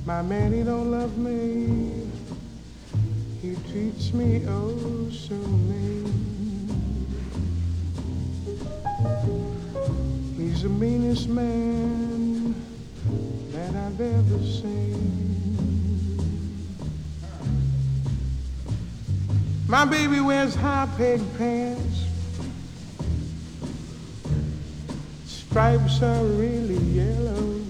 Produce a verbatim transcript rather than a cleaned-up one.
My man, he don't love me. He treats me oh so mean. He's the meanest man that I've ever seen. My baby wears high peg pants. Stripes are really yellow.